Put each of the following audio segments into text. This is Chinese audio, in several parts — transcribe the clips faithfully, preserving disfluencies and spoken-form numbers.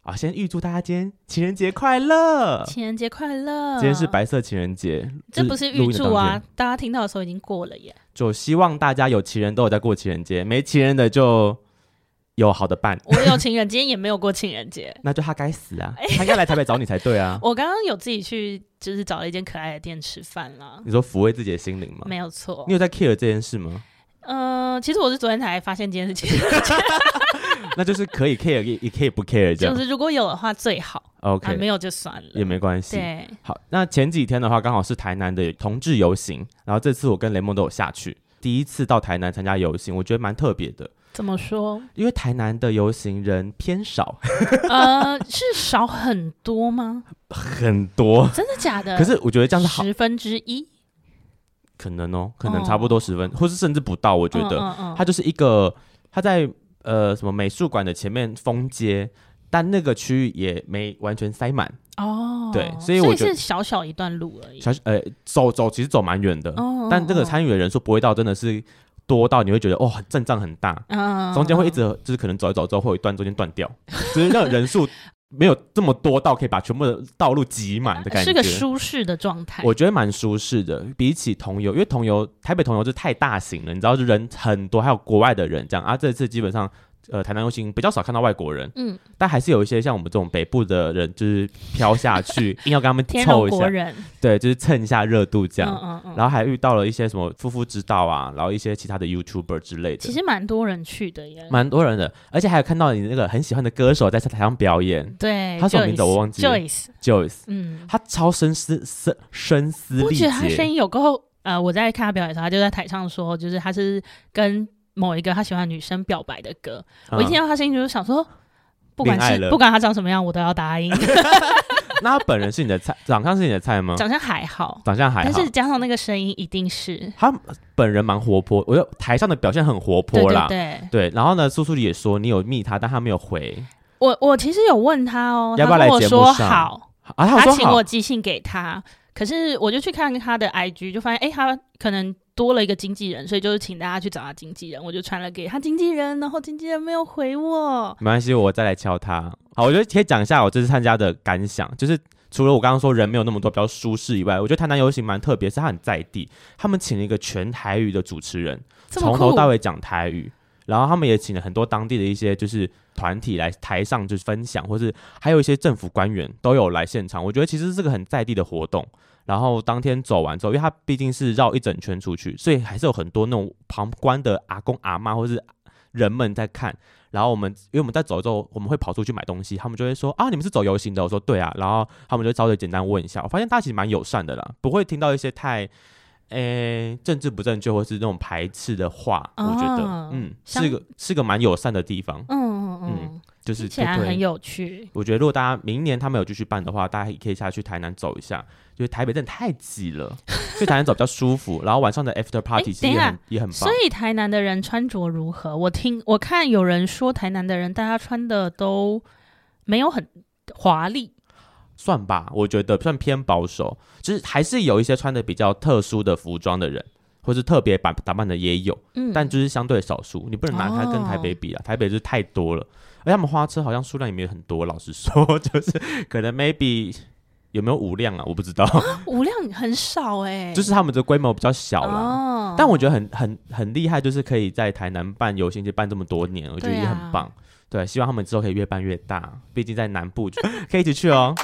啊，先预祝大家今天情人节快乐！ 情人节快乐！ 今天是白色情人节， 这不是预祝啊，大家听到的时候已经过了耶。 就希望大家有情人都有在过情人节，没情人的就有好的伴。 我有情人，今天也没有过情人节， 那就他该死啊！他应该来台北找你才对啊。 我刚刚有自己去，就是找了一间可爱的店吃饭啦。 你说抚慰自己的心灵吗？ 没有错。 你有在 care 这件事吗？ 呃，其实我是昨天才发现今天是情人节。 那就是可以 care 也可以不 care 这样， 就是如果有的话最好 ，OK， 啊、没有就算了， 也没关系。 对， 好，那前几天的话刚好是台南的同志游行，然后这次我跟雷梦都有下去，第一次到台南参加游行，我觉得蛮特别的。 怎么说？ 因为台南的游行人偏少， 呃，是少很多吗？ 很多， 真的假的？ 可是我觉得这样是好， 十分之一。 可能哦，可能差不多十分，哦、或是甚至不到。我觉得、 嗯嗯嗯、 它就是一个，它在呃什么美术馆的前面封街，但那个区域也没完全塞满哦。 对，所以我觉得是小小一段路而已。 小呃走走其实走蛮远的、哦，但这个参与的人数不会到真的是多到你会觉得哦阵仗很大，嗯，中间会一直就是可能走一走之后会有一段中间断掉，就是那个人数。没有这么多到可以把全部的道路挤满的感觉， 是个舒适的状态。 我觉得蛮舒适的，比起同游，因为同游台北同游就太大型了，你知道人很多，还有国外的人这样啊。这次基本上，呃，台南游行比较少看到外国人，嗯，但还是有一些像我们这种北部的人，就是飘下去，硬要跟他们凑一下，对，就是蹭一下热度这样。嗯嗯嗯。然后还遇到了一些什么夫妇之道啊，然后一些其他的 YouTuber 之类的， 其实蛮多人去的耶， 蛮多人的，而且还有看到你那个很喜欢的歌手在台上表演， 对， 他什么名字我忘记了 ，Joyce， Joyce， 嗯， 他超深思深深思力竭， 我觉得他声音有够，呃，我在看他表演的时候，他就在台上说，就是他是跟某一个他喜欢的女生表白的歌，嗯、我一听到他声音就是想说，不管是不管他长什么样，我都要答应。 那他本人是你的菜，长相是你的菜吗？ 长相还好， 长相还好， 但是加上那个声音，一定是他本人蛮活泼。我觉得台上的表现很活泼啦， 对对对, 对。然后呢，苏苏里也说你有密他，但他没有回。 我我其实有问他哦， 要不要来节目上？ 他跟我说好， 啊、他, 他请我寄信给他，可是我就去看他的 I G， 就发现哎，他可能多了一个经纪人，所以就是请大家去找他经纪人，我就传了给他经纪人，然后经纪人没有回我。 没关系，我再来敲他。好，我觉得可以讲一下我这次参加的感想，就是除了我刚刚说人没有那么多比较舒适以外，我觉得台南游行蛮特别，是他很在地，他们请了一个全台语的主持人，从头到尾讲台语，然后他们也请了很多当地的一些就是团体来台上就是分享，或是还有一些政府官员都有来现场。我觉得其实是个很在地的活动。然后当天走完之后，因为他毕竟是绕一整圈出去，所以还是有很多那种旁观的阿公阿嬷或是人们在看。然后我们因为我们在走之后，我们会跑出去买东西，他们就会说啊，你们是走游行的？我说对啊。然后他们就稍微简单问一下，我发现大家其实蛮友善的啦，不会听到一些太诶政治不正确或是那种排斥的话。哦、我觉得嗯是个是个蛮友善的地方。嗯嗯嗯，就是听起来很有趣。 我觉得如果大家明年他们有继续办的话，大家也可以下去台南走一下。就是台北真的太挤了，所以台南走比较舒服。然后晚上的 after party 其实也很也很棒。 所以台南的人穿着如何？我听我看有人说台南的人大家穿的都没有很华丽， 算吧，我觉得算偏保守，就是还是有一些穿的比较特殊的服装的人，或是特别打打扮的也有，嗯，但就是相对少数，你不能拿它跟台北比啊，哦、台北就是太多了，而且他们花车好像数量也没有很多，老实说，就是可能 maybe。有没有五辆啊？我不知道， 啊、五辆很少哎、欸， 就是他们的规模比较小啦。哦、但我觉得很很很厉害，就是可以在台南办游行，就办这么多年，我觉得也很棒。对,、啊、对，希望他们之后可以越办越大，毕竟在南部可以一起去哦。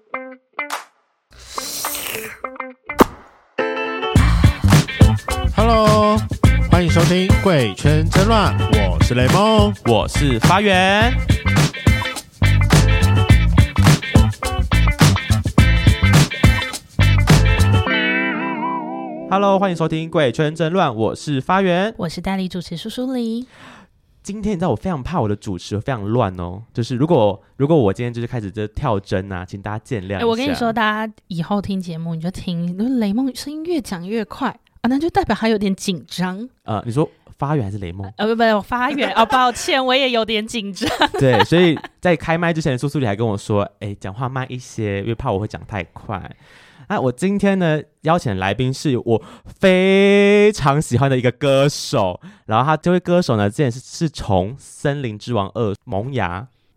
Hello， 欢迎收听《贵圈争乱》，我是雷梦， 我是发源。Hello， 欢迎收听《贵圈争乱》，我是发源， 我是代理主持苏苏黎。 今天你知道我非常怕我的主持非常乱哦，就是如果如果我今天就是开始这跳针啊，请大家见谅一下、欸。 我跟你说，大家以后听节目你就听，雷梦声音越讲越快啊，那就代表他有点紧张。 呃，你说发源还是雷梦？ 呃，不不，我发源哦，抱歉，我也有点紧张。 对，所以在开麦之前，苏苏里还跟我说，哎，讲话慢一些，因为怕我会讲太快。那我今天呢邀请的来宾是我非常喜欢的一个歌手，然后他这位歌手呢之前是是从《森林之王二》萌芽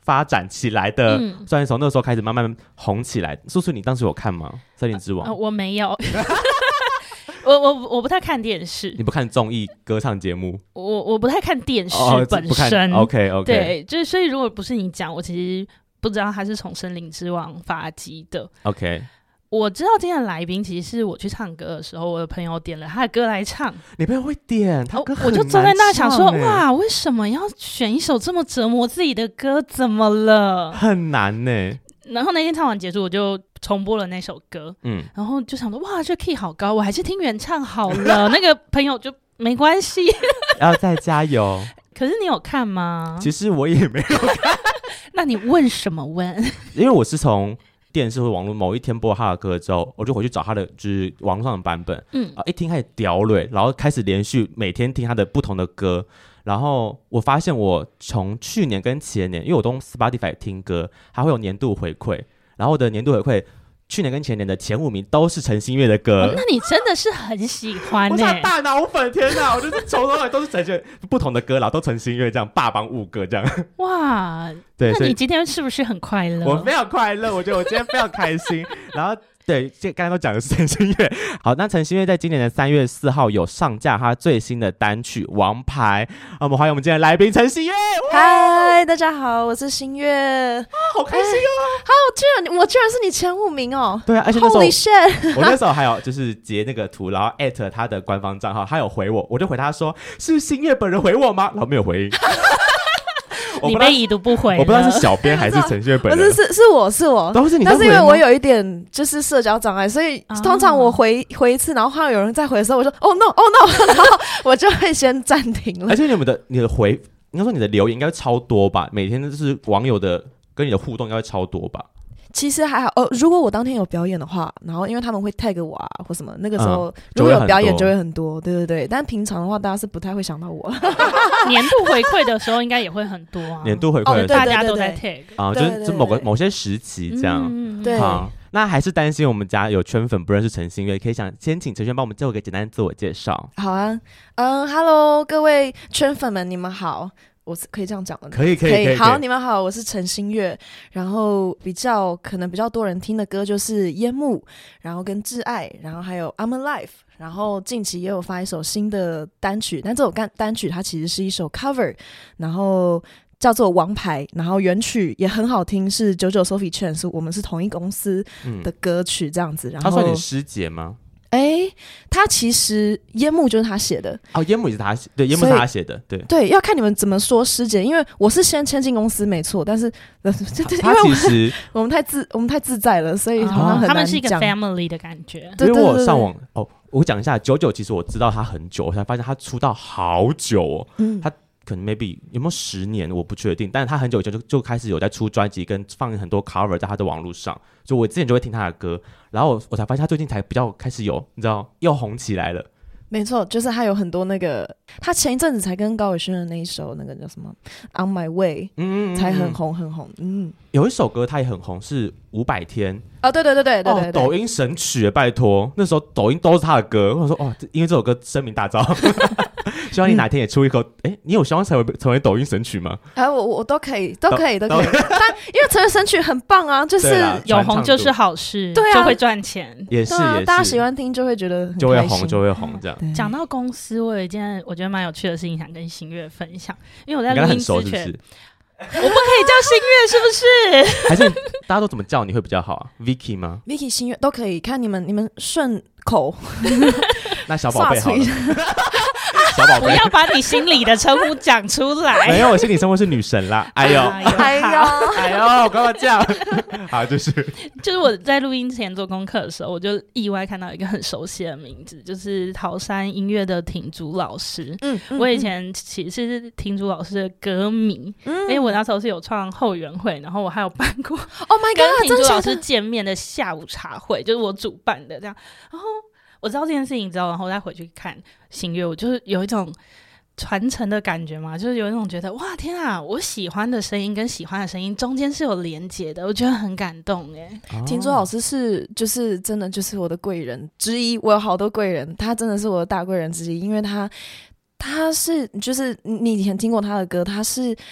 发展起来的， 嗯， 虽然从那时候开始慢慢红起来。素素，你当时有看吗？森林之王？ 呃、我没有。我我我不太看电视， 你不看综艺歌唱节目？ 我我不太看电视本身。 哦、OK OK， 对，就是所以如果不是你讲，我其实不知道他是从森林之王发迹的。 OK， 我知道今天的来宾其实是我去唱歌的时候，我的朋友点了他的歌来唱。 你朋友会点他歌很难唱、欸， 我就坐在那想说，哇，为什么要选一首这么折磨自己的歌？怎么了？ 很难呢、欸。 然后那天唱完结束，我就重播了那首歌，嗯，然后就想说，哇，这 key 好高，我还是听原唱好了。那个朋友就没关系， 要再加油。 可是你有看吗？ 其实我也没有看。 那你问什么问？ 因为我是从电视或网络某一天播他的歌之后，我就回去找他的就是网上的版本，嗯，啊，一听开始屌累，然后开始连续每天听他的不同的歌。然后我发现我从去年跟前年，因为我都用 Spotify 听歌，还会有年度回馈，然后我的年度回馈去年跟前年的前五名都是陈星月的歌。 哦、那你真的是很喜欢呢、欸？ 我是大脑粉，天哪！我就是从头到尾都是陈星月不同的歌，然后都陈星月这样霸榜五个这样。 哇， 对， 那你今天是不是很快乐？ 我非常快乐，我觉得我今天非常开心。然后。对，这刚刚都讲的是陈星月。好，那陈星月在今年的三月四号有上架他最新的单曲《王牌》。我们欢迎我们今天的来宾陈星月。 嗨，大家好，我是星月。啊， 好开心哦！ 好，居然我居然是你前五名哦。 对啊，而且那时候 Holy shit 我那时候还有就是截那个图，然后 at 他的官方账号，他有回我，我就回他说是星月本人回我吗？然后没有回应。 你被已读不回， 我不知道是小编还是陈星月本人。 不是，是是我是我， 都是你。 但是因为我有一点就是社交障碍，所以通常我回、啊、回一次，然后看到有人再回的时候，我就哦 no 哦 no， 然后我就会先暂停了。 而且你们的你的回，应该说你的留言应该超多吧？每天就是网友的跟你的互动应该会超多吧？ 其实还好，呃，如果我当天有表演的话，然后因为他们会 tag 我啊或什么，那个时候、嗯、如果有表演就会很多，对对对。但平常的话，大家是不太会想到我。 年度回馈的时候应该也会很多啊。 年度回馈的时候、 哦、大家都在 tag 啊，就是某个某些时期这样。 嗯、 对。 好，那还是担心我们家有圈粉不认识陈星月，可以想先请陈轩帮我们做个简单的自我介绍。 好啊，嗯 ，Hello， 各位圈粉们，你们好。我是可以这样讲的， 可以可以可以。 好，你们好，我是陈星月。然后比较可能比较多人听的歌就是《烟幕》，然后跟《挚爱》，然后还有《I'm Alive》。然后近期也有发一首新的单曲，但这首单单曲它其实是一首 cover， 然后叫做《王牌》，然后原曲也很好听，是九九 Sophie Chen， 是我们是同一公司的歌曲这样子。然后他算你师姐吗？ 哎，他其实烟幕就是他写的哦，烟幕也是他写，对，烟幕是他写的，对对，要看你们怎么说师姐，因为我是先签进公司没错，但是他因为其实我们太自我们太自在了，所以好像很难讲、哦、 他们是一个 family 的感觉。 因为我上网哦，我讲一下九九，其实我知道他很久，我才发现他出道好久哦，嗯，他。可能 maybe 有没有十年我不确定，但是他很久以前 就, 就开始有在出专辑跟放很多 cover 在他的网络上，所以我之前就会听他的歌，然后 我, 我才发现他最近才比较开始有你知道又红起来了。 没错，就是他有很多那个，他前一阵子才跟高伟轩的那一首那个叫什么 On My Way， 嗯, 嗯, 嗯才很红很红。嗯， 有一首歌他也很红，是五百天。 哦，对对对对对 对, 对、 哦，抖音神曲，拜托，那时候抖音都是他的歌。我说哦，因为这首歌声名大噪，希望你哪天也出一口。哎、嗯，你有希望成为成为抖音神曲吗？ 哎、啊，我我都可以，都可以，都, 都可以。但因为成为神曲很棒啊，就是有红就是好事， 对啊， 就会赚钱。 也是也是、 啊，大家喜欢听就会觉得很就会红，就会红这样。 讲到公司，我有一件我觉得蛮有趣的事情想跟星月分享，因为我在录音之前。 是不是我不可以叫星月，是不是？ 还是大家都怎么叫你会比较好啊 ？Vicky 吗 ？Vicky 星月都可以，看你们你们顺口。 那小宝贝好了。小宝贝， 不要把你心里的称呼讲出来。 没有，我心里称呼是女神啦。哎呦， 哎呦， 哎呦，干嘛这样？好，就是就是我在录音前做功课的时候，我就意外看到一个很熟悉的名字，就是桃山音乐的挺竹老师。嗯，嗯我以前其实是挺竹老师的歌迷，嗯，因为我那时候是有创后援会，然后我还有办过 ，Oh my God， 跟挺竹老师见面的下午茶会，就是我主办的这样，然后。我知道这件事情之后，然后再回去看星月，我就是有一种传承的感觉嘛，就是有一种觉得哇天啊，我喜欢的声音跟喜欢的声音中间是有连结的，我觉得很感动哎。 听说老师是就是真的就是我的贵人之一，我有好多贵人，他真的是我的大贵人之一，因为他他是就是你以前听过他的歌，他是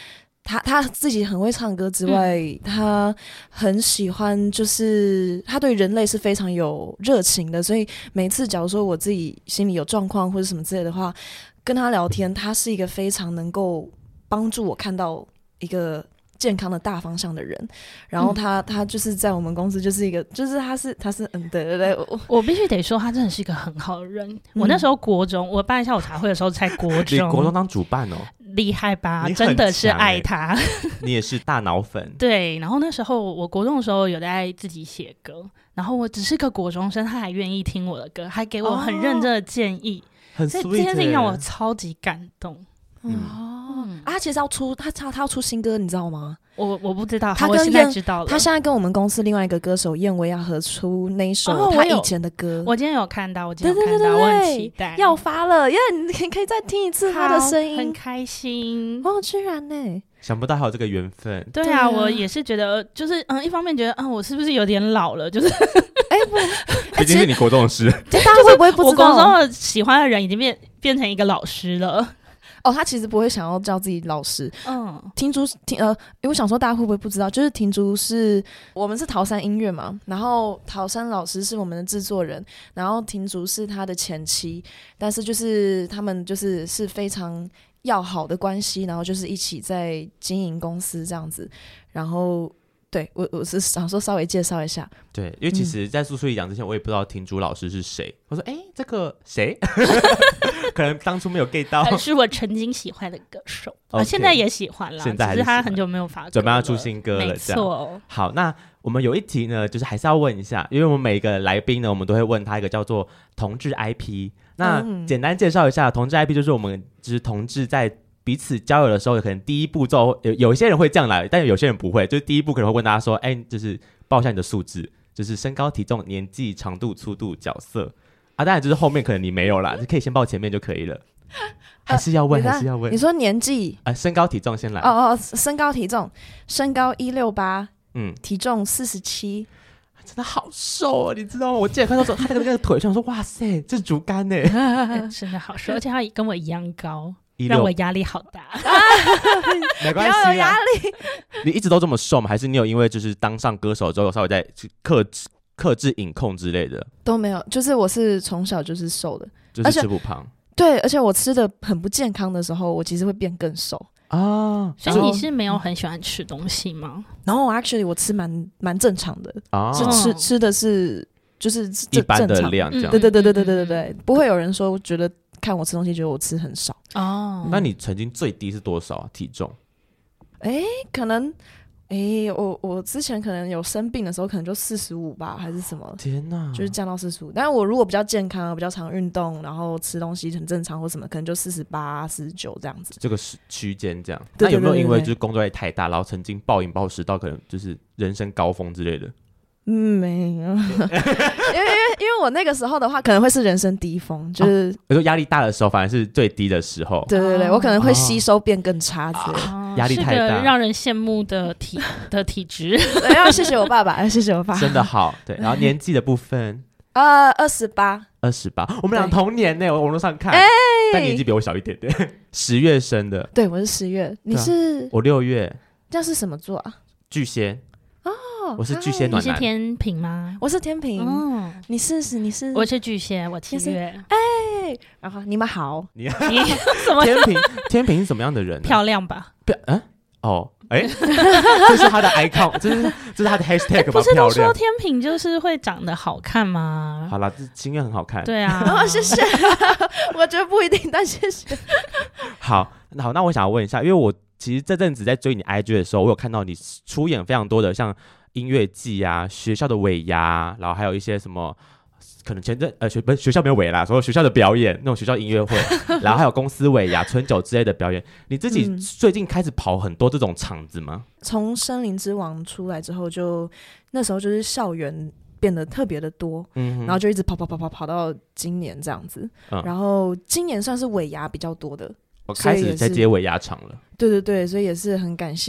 他他自己很会唱歌之外、嗯、他很喜欢，就是他对人类是非常有热情的，所以每次假如说我自己心里有状况或者什么之类的话，跟他聊天，他是一个非常能够帮助我看到一个健康的大方向的人，然后他、嗯、他就是在我们公司就是一个，就是他是他是嗯对对对，我, 我必须得说他真的是一个很好的人、嗯、我那时候国中我办下午茶会的时候才国中， 你国中当主办哦， 厉害吧，真的是爱他你也是大脑粉对，然后那时候我国中的时候有在自己写歌，然后我只是个国中生，他还愿意听我的歌，还给我很认真的建议、哦、 很 sweet 所以这件事情让我超级感动。 嗯哦、嗯啊，他其实要出他他他要出新歌，你知道吗？ 我我不知道， 他跟我现在知道了。 他现在跟我们公司另外一个歌手燕薇要合出那一首他以前的歌。 哦、我, 我今天有看到，我今天有看到，对对对对，我很期待要发了，耶！你可以再听一次他的声音， 很开心。 哦，居然呢！ 想不到还有这个缘分。 对啊，对啊，我也是觉得，就是嗯，一方面觉得，嗯，我是不是有点老了？就是， 哎不， 毕竟是你国中的事， 大家会不会不知道？ 我国中的喜欢的人已经变变成一个老师了。 哦，他其实不会想要叫自己老师。 嗯， 婷竹婷呃，因为我想说大家会不会不知道，就是婷竹是我们是桃山音乐嘛，然后桃山老师是我们的制作人，然后婷竹是他的前妻，但是就是他们就是是非常要好的关系，然后就是一起在经营公司这样子，然后。对，我我是想说稍微介绍一下。 对，因为其实在诉说一讲之前我也不知道婷竹老师是谁，我说哎这个谁可能当初没有 get 到， 是我曾经喜欢的歌手、okay, 啊，现在也喜欢了， 现在还是只是他很久没有发歌了， 准备要出新歌了， 没错。 好，那我们有一题呢就是还是要问一下，因为我们每个来宾呢我们都会问他一个叫做同志 I P， 那、嗯、简单介绍一下同志 I P， 就是我们就是同志在彼此交友的时候，可能第一步骤 有, 有一些人会这样来，但有些人不会，就是第一步可能会问大家说，哎，就是报一下你的素质，就是身高、体重、年纪、长度、粗度、角色啊。当然就是后面可能你没有啦，你可以先报前面就可以了。还是要问、呃、还是要问？ 你说年纪啊、呃，身高体重先来。 哦哦，身高体重，身高一六八，嗯，体重四十七。 真的好瘦啊，你知道吗？我记得看到说他那个那个腿，想说哇塞，这是竹竿呢、 欸，真的好瘦，而且他跟我一样高。让我压力好大没关系啊， 有压力。 你一直都这么瘦吗？还是你有因为就是当上歌手之后稍微在克制克制饮控之类的？ 都没有，就是我是从小就是瘦的， 就是吃不胖。 对，而且我吃的很不健康的时候，我其实会变更瘦啊。 所以你是没有很喜欢吃东西吗？ 然后 actually 我吃蛮蛮正常的啊，是吃吃的是就是一般的量这样。 对对对对对对对对，不会有人说觉得。看我吃东西，觉得我吃很少哦。 那你曾经最低是多少啊？体重？ 哎、欸，可能，哎、欸，我我之前可能有生病的时候，可能就四十五吧，还是什么？ 天哪， 就是降到四十五。但是我如果比较健康，比较常运动，然后吃东西很正常或什么，可能就四十八、四十九这样子。 这个是区间这样。 对对对对对。 那有没有因为就是工作压力太大，然后曾经暴饮暴食到可能就是人生高峰之类的？ 嗯，没有，因为因为因为我那个时候的话，可能会是人生低峰，就是有时候压力大的时候，反而是最低的时候。 对对对，我可能会吸收变更差之类的， 哦、 压力太大， 是个让人羡慕的体的体质。 对，要谢谢我爸爸，要谢谢我爸爸， 真的好。对，然后年纪的部分， 呃，二十八， 二十八，我们俩同年呢，我网络上看，欸、但年纪比我小一点点，十月生的。 对，我是十月，你是、 啊、我六月， 这样是什么座啊？ 巨蟹。 哦， 我是巨蟹暖男。 你是天秤吗？ 我是天秤。 哦， 你是是你是？ 我是巨蟹，我七月。 哎、欸，然后你们好， 你你什么？ 天秤天秤是什么样的人、啊？ 漂亮吧？ 漂嗯哦哎、欸，这是他的 icon， 这是这是他的 hashtag 吧？ 不是都说漂亮天秤就是会长得好看吗？ 好啦，这心愿很好看。 对啊， 哦，谢谢。我觉得不一定，但谢谢。 好，好，那我想要问一下，因为我其实这阵子在追你 I G 的时候，我有看到你出演非常多的像音乐季啊、学校的尾牙，然后还有一些什么，可能前阵呃学不是学校没有尾啦，所有学校的表演那种学校音乐会，然后还有公司尾牙、春酒之类的表演。你自己最近开始跑很多这种场子吗？ 从、嗯、森林之王出来之后就，就那时候就是校园变得特别的多，嗯，然后就一直跑跑跑跑跑到今年这样子，嗯、然后今年算是尾牙比较多的。 我开始在接尾牙场了， 对对对，所以也是很感谢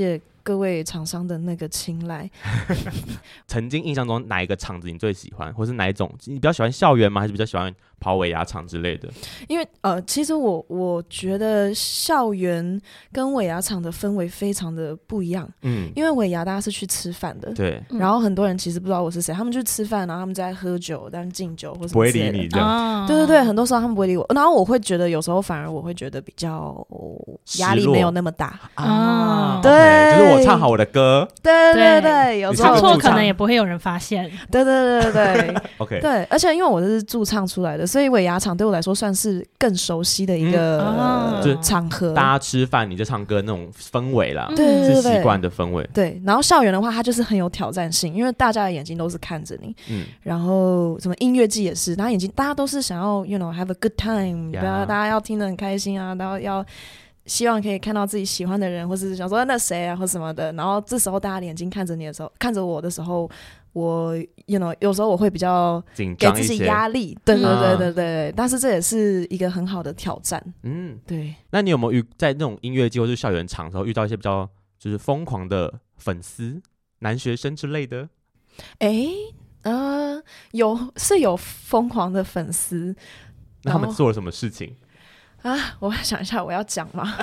各位厂商的那个青睐。 曾经印象中哪一个场子你最喜欢，或是哪一种你比较喜欢校园吗？还是比较喜欢跑尾牙场之类的？ 因为呃，其实我我觉得校园跟尾牙场的氛围非常的不一样。嗯，因为尾牙大家是去吃饭的， 对， 然后很多人其实不知道我是谁，他们去吃饭，然后他们在喝酒，但敬酒或什么之类的， 不会理你这样。 对对对，很多时候他们不会理我，然后我会觉得有时候反而我会觉得比较压力没有那么大啊。 对， okay, 就是我唱好我的歌， 对对对，有时候唱错可能也不会有人发现。 对对对对对 ，OK， 对，而且因为我是驻唱出来的，所以尾牙场对我来说算是更熟悉的一个、嗯呃、场合。 大家吃饭你就唱歌那种氛围啦， 对对对， 是习惯的氛围。 对，然后校园的话，它就是很有挑战性，因为大家的眼睛都是看着你，嗯，然后什么音乐季也是，大家眼睛大家都是想要 you know have a good time， 不要、yeah. 大家要听得很开心啊，然后要希望可以看到自己喜欢的人，或是想说那谁啊或什么的，然后这时候大家的眼睛看着你的时候，看着我的时候，我 you know 有时候我会比较给自己压力，对对对对对、嗯，但是这也是一个很好的挑战。嗯，对。 那你有没有遇在那种音乐季或是校园场的时候遇到一些比较就是疯狂的粉丝、男学生之类的？ 哎，呃，有是有疯狂的粉丝。 那他们做了什么事情？ 啊，我想一下，我要讲吗？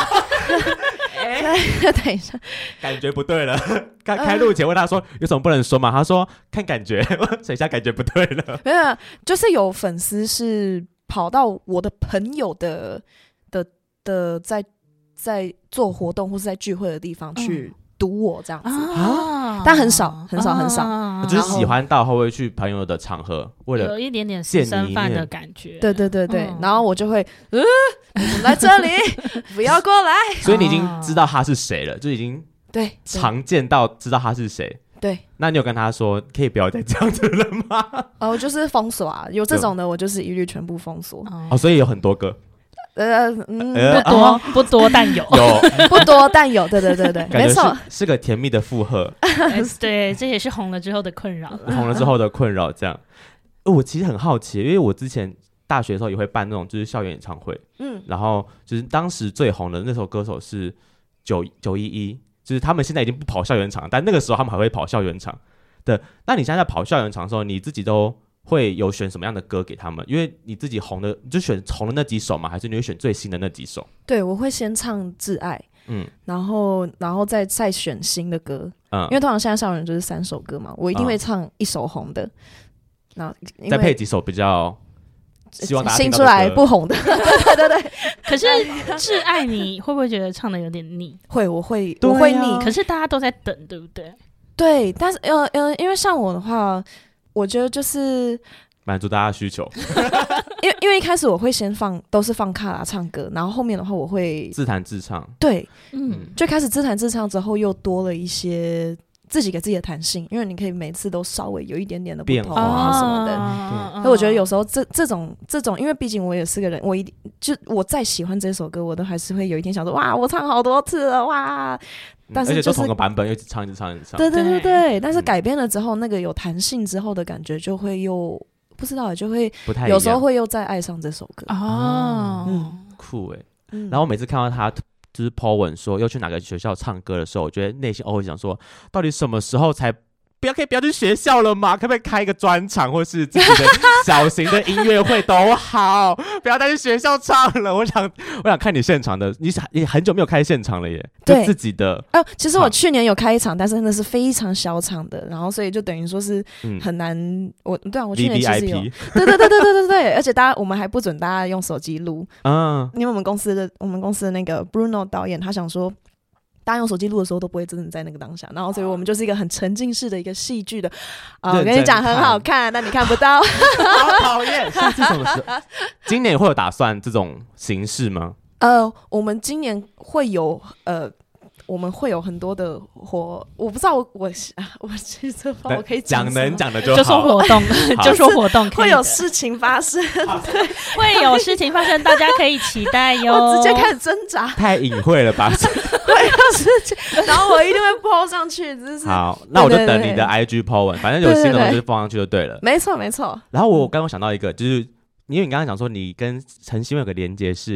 等一下， 感觉不对了。开开录前问他说有什么不能说嘛？他说看感觉，等一下感觉不对了。 没有，就是有粉丝是跑到我的朋友的的的在在做活动或是在聚会的地方去。嗯堵我这样子啊，但很少很少很少、啊， 就是喜欢到后会去朋友的场合，为了有一点点私生饭的感觉。 对对对对、嗯，然后我就会，呃，你怎么在这里？不要过来。 所以你已经知道他是谁了，就已经对常见到知道他是谁。 对， 那你有跟他说可以不要再这样子了吗？ 哦，就是封锁啊，有这种的我就是一律全部封锁。 哦，所以有很多个。 呃，嗯， 不多、哦、不多，但有有不多但有，对对对对，没错， 是个甜蜜的负荷。 对，这也是红了之后的困扰。 红了之后的困扰，这样。我其实很好奇，因为我之前大学的时候也会办那种就是校园演唱会，嗯，然后就是当时最红的那首歌手是九九一一，就是他们现在已经不跑校园场，但那个时候他们还会跑校园场的。那你现在在跑校园场的时候，你自己都会有选什么样的歌给他们？因为你自己红的，你就选红的那几首吗？还是你会选最新的那几首？ 对，我会先唱《挚爱》，嗯，然后然后再再选新的歌，嗯，因为通常现在校园就是三首歌嘛，我一定会唱一首红的，然后再配几首比较希望大家新出来不红的，对对对。 可是《挚爱》你会不会觉得唱的有点腻？ 会，我会，我会腻。 可是大家都在等，对不对？ 对，但是呃呃，因为像我的话。我觉得就是满足大家的需求， 因为因为一开始我会先放都是放卡拉唱歌，然后后面的话我会自弹自唱， 对，嗯，就开始自弹自唱之后又多了一些自己给自己的弹性，因为你可以每次都稍微有一点点的不同啊什么的。所以我觉得有时候这这种这种，因为毕竟我也是个人，我一就我再喜欢这首歌，我都还是会有一天想说，哇，我唱好多次了，哇。但是、就是、 而且都同个版本，一直唱一直唱一直唱。 对对对对，但是改编了之后，那个有弹性之后的感觉就会又不知道，就会不太有时候会又再爱上这首歌哦， 嗯，酷哎、欸嗯。然后每次看到他就是 po 文说又去哪个学校唱歌的时候，我觉得内心偶尔想说，到底什么时候才不要可以不要去学校了吗？可不可以开一个专场，或是自己的小型的音乐会都好，不要再去学校唱了。我想，我想看你现场的，你你很久没有开现场了耶，就自己的。 哦、呃，其实我去年有开一场，但是那是非常小场的，然后所以就等于说是很难。嗯、我对啊，我去年其实有， V V I P 对对对对对对对，而且大家我们还不准大家用手机录，嗯，因为我们公司的我们公司的那个 Bruno 导演他想说。大家用手机录的时候都不会真的在那个当下，然后所以我们就是一个很沉浸式的一个戏剧的啊、呃，我跟你讲很好看，但你看不到， 好讨厌。下次什么时候？今年会有打算这种形式吗？ 呃，我们今年会有呃。我们会有很多的活，我不知道我我我其实这我可以讲能讲的就好， 就说活动，就说活动会有事情发生，对， 会有事情发生，大家可以期待哟。 我直接开始挣扎， 太隐晦了吧？ 会有事情，然后我一定会 po 上去，只是好，那我就等你的 I G po 文，反正有新的东西就放上去就对了。 没错没错。 然后我刚刚想到一个，就是因为你刚刚讲说你跟陈希文有个连结是。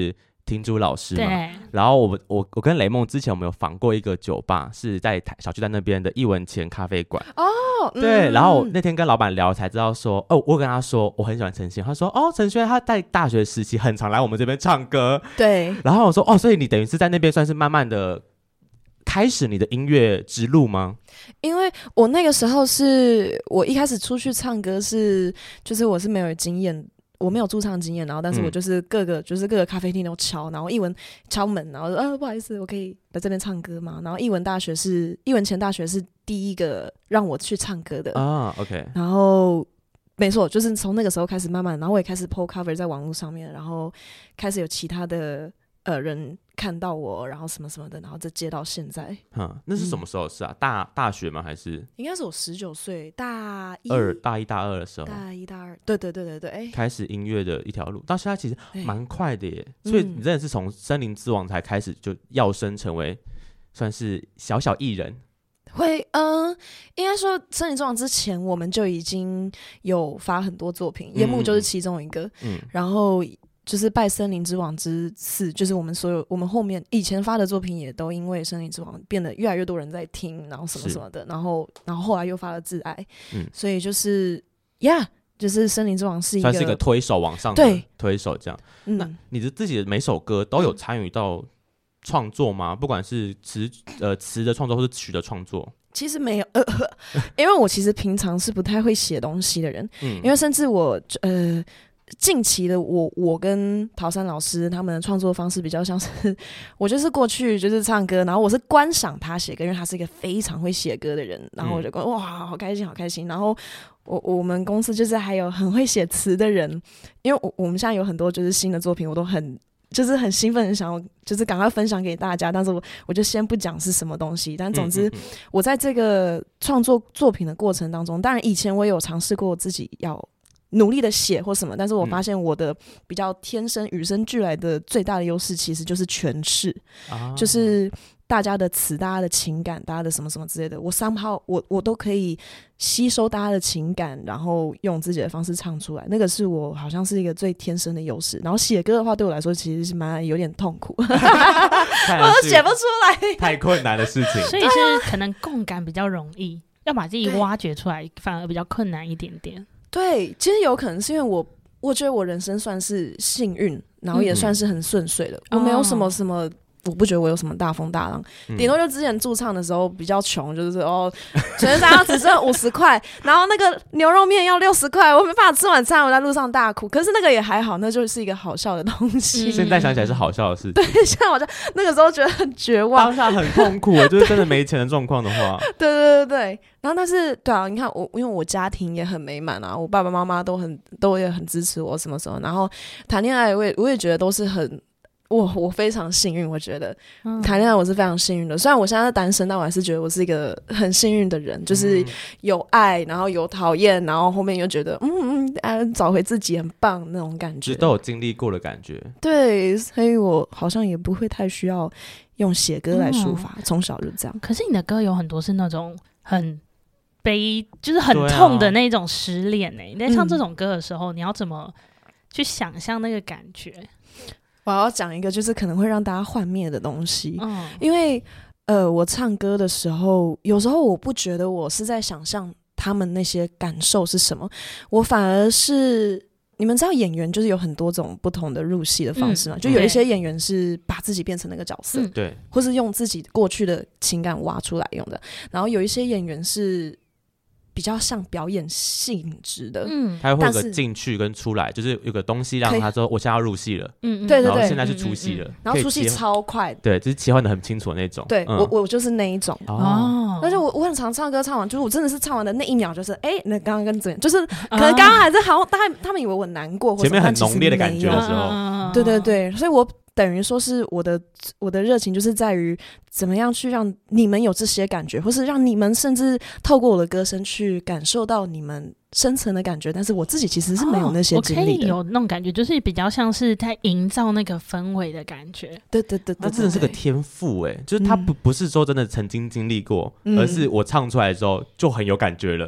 婷竹老师嘛， 对， 然后我我我跟雷梦之前我们有访过一个酒吧，是在台小巨蛋那边的艺文前咖啡馆。 哦， 对， 嗯然后我那天跟老板聊才知道说，哦，我跟他说我很喜欢陈轩，他说哦，陈轩他在大学时期很常来我们这边唱歌， 对， 然后我说哦，所以你等于是在那边算是慢慢的开始你的音乐之路吗？ 因为我那个时候是我一开始出去唱歌是，就是我是没有经验。我没有驻唱经验，然后但是我就是各个、嗯、就是各个咖啡厅都敲，然后艺文敲门，然后说呃不好意思，我可以来这边唱歌吗？然后艺文大学是艺文前大学是第一个让我去唱歌的啊 ，OK， 然后没错，就是从那个时候开始慢慢，然后我也开始 po cover 在网络上面，然后开始有其他的呃人看到我，然后什么什么的，然后再接到现在。 嗯，那是什么时候是啊？嗯、大大学吗？还是应该是我十九岁，大一、 二、大一、大二的时候， 大一、大二，对对对对对，哎， 开始音乐的一条路，到现在其实蛮快的耶。 哎、 所以你真的是从森林之王才开始就跃升成为算是小小艺人。 会，嗯、呃，应该说森林之王之前我们就已经有发很多作品，烟幕就是其中一个，嗯，然后。就是拜森林之王之赐，就是我们所有我们后面以前发的作品也都因为森林之王变得越来越多人在听，然后什么什么的，然后然后后来又发了挚爱，嗯，所以就是呀， yeah, 就是森林之王是一个算是一个推手往上的推手这样。嗯、那你的自己的每首歌都有参与到创作吗？不管是词呃词的创作或是曲的创作？ 其实没有，呃，因为我其实平常是不太会写东西的人，嗯，因为甚至我呃。近期的我，我跟陶山老师他们的创作方式比较像是，我就是过去就是唱歌，然后我是观赏他写歌，因为他是一个非常会写歌的人，然后我就说、嗯、哇，好开心，好开心。然后我我们公司就是还有很会写词的人，因为我我们现在有很多就是新的作品，我都很就是很兴奋，很想要就是赶快分享给大家，但是我我就先不讲是什么东西。但总之，我在这个创作作品的过程当中，当然以前我也有尝试过自己要。努力的写或什么，但是我发现我的比较天生与生俱来的最大的优势其实就是诠释、啊，就是大家的词、大家的情感、大家的什么什么之类的，我 somehow 我我都可以吸收大家的情感，然后用自己的方式唱出来，那个是我好像是一个最天生的优势。然后写歌的话，对我来说其实是蛮有点痛苦，我都写不出来， 太困难的事情， 所以是可能共感比较容易，要把自己挖掘出来反而比较困难一点点。 对，其实有可能是因为我，我觉得我人生算是幸运，然后也算是很顺遂的、嗯，我没有什么什么。我不觉得我有什么大风大浪，顶、嗯、多就之前驻唱的时候比较穷，就是哦，全家只剩五十块，然后那个牛肉面要六十块，我没办法吃晚餐，我在路上大哭。可是那个也还好，那就是一个好笑的东西。 嗯、现在想起来是好笑的事情。 对，现在我就那个时候觉得很绝望， 当下很痛苦，就是真的没钱的状况的话。 对对对对，然后但是对啊，你看我，因为我家庭也很美满啊，我爸爸妈妈都很都也很支持我什么什么，然后谈恋爱我也我也觉得都是很。我我非常幸运，我觉得谈恋爱我是非常幸运的。虽然我现在是单身，但我还是觉得我是一个很幸运的人，就是有爱，然后有讨厌，然后后面又觉得嗯嗯，啊，找回自己很棒那种感觉， 都有经历过的感觉。 对，所以我好像也不会太需要用写歌来抒发，从、嗯、小就这样。 可是你的歌有很多是那种很悲，就是很痛的那种失恋哎、欸。你在唱这种歌的时候、嗯，你要怎么去想象那个感觉？ 我要讲一个就是可能会让大家幻灭的东西、嗯、因为呃，我唱歌的时候有时候我不觉得我是在想象他们那些感受是什么，我反而是你们知道演员就是有很多种不同的入戏的方式嘛、嗯、就有一些演员是把自己变成那个角色， 对、嗯， 或是用自己过去的情感挖出来用的，然后有一些演员是比较像表演性质的， 嗯，他会有个进去跟出来，就是有个东西让他说我现在要入戏了， 嗯，对对对， 然后现在是出戏了，嗯嗯嗯， 然后出戏超快， 对，就是切换的很清楚的那种。 对、 嗯、 我我就是那一种哦，但是我我很常唱歌唱完，就是我真的是唱完的那一秒就是哎，那刚刚跟怎样，就是可能刚刚还是好，大概他们以为我难过，或者前面很浓烈的感觉的时候， 对对对，所以我。等于说是我的我的热情就是在于怎么样去让你们有这些感觉，或是让你们甚至透过我的歌声去感受到你们深层的感觉，但是我自己其实是没有那些经历的、哦、我可以有那种感觉，就是比较像是在营造那个氛围的感觉。 对对 对, 对， 那真的是个天赋哎，就是他不不是说真的曾经经历过、嗯、而是我唱出来的时候就很有感觉了。